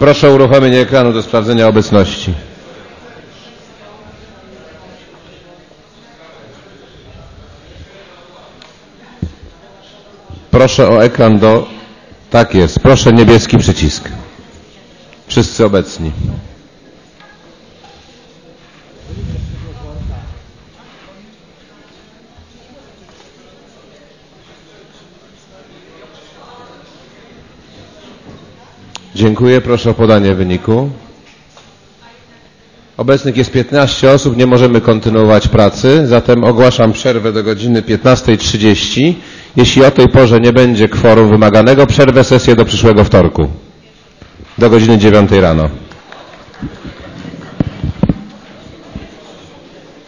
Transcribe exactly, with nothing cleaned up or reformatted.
Proszę o uruchomienie ekranu do sprawdzenia obecności. Proszę o ekran do... Tak jest. Proszę niebieski przycisk. Wszyscy obecni. Dziękuję. Proszę o podanie wyniku. Obecnych jest piętnaście osób. Nie możemy kontynuować pracy. Zatem ogłaszam przerwę do godziny piętnastej trzydzieści. Jeśli o tej porze nie będzie kworum wymaganego, przerwę sesję do przyszłego wtorku. Do godziny dziewiątej rano.